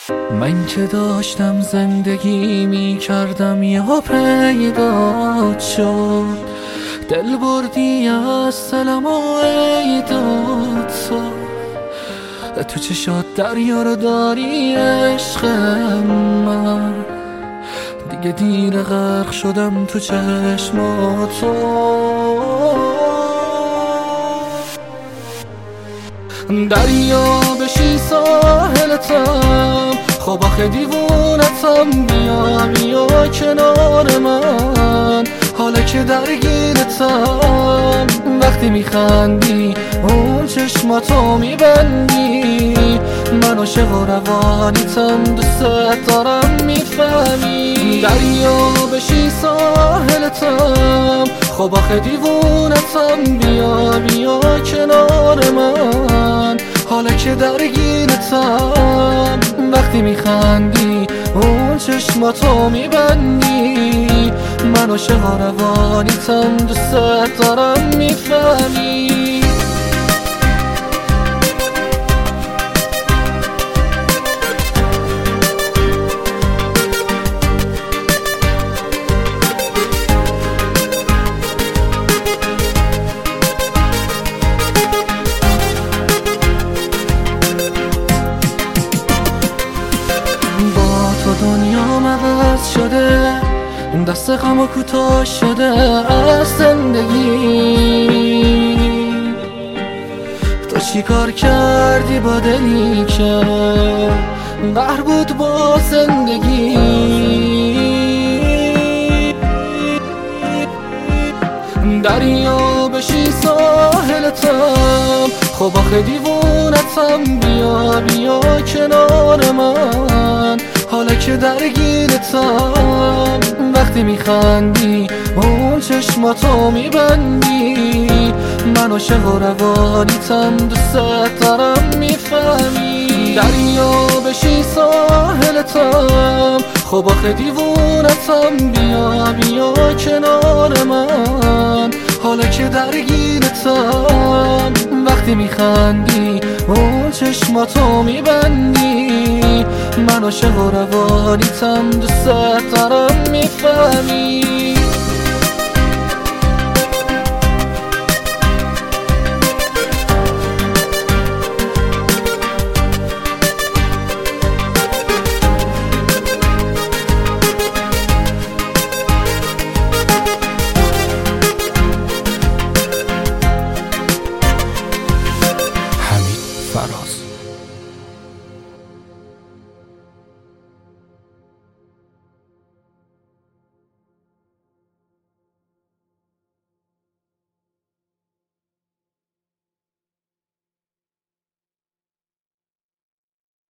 من که داشتم زندگی می کردم یهو پیدات شد، دل بردی از دلم و ایداد تو چشات دریا رو داری عشق من، دیگه دیر غرق شدم تو چشمات دریا بشی ساحلتم، خب آخه دیوونتم، بیا کنار من، حالا که درگیرتم. وقتی میخندی اون چشماتو میبندی، من عاشق و روانیتم، دوست دارم میفهمی. دریا بشی ساحلتم، خب آخه دیوونتم، بیا کنار من، حالا که درگیرتم. وقتی میخندی اون چشماتو میبندی، من عاشق و روانیتم، دوست دارم میفهمی. دنیام عوض شده، دست غم و کوتاه شده از زندگی. تو چی کار کردی با دلی که بحر بود با زندگی؟ دریا بشی ساحلتم، خب آخه دیوونتم، بیا کنار من، حالا که درگیرتم. وقتی میخندی اون چشماتو میبندی، من عاشق و روانیتم، دوست دارم میفهمی. دریا بشی ساحلتم، خب آخه دیوونتم، بیا کنار من، حالا که درگیرتم. وقتی میخندی اون چشماتو میبندی، من عاشق و روانیتم، دوست دارم میفهمی.